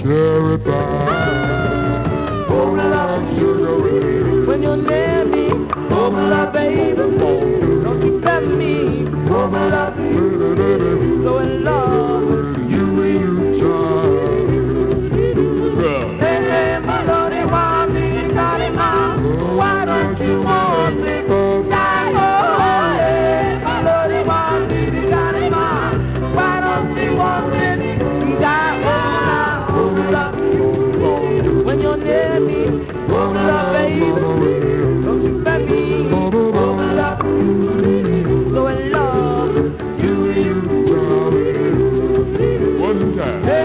cherry pie. Bubble up, sugar baby. When you're near me, bubble up, baby. Don't you fret me, bubble up. So in love with you, child. Hey, hey, my lordy, why me you got it, ma? Why don't you want this sky? Oh, hey, my lordy, why me you got it, ma? Why don't you want this sky? Oh, now, bubble up. When you're near me, bubble up, baby. Don't you fret me, bubble up. So in love with you, child. One time. Hey,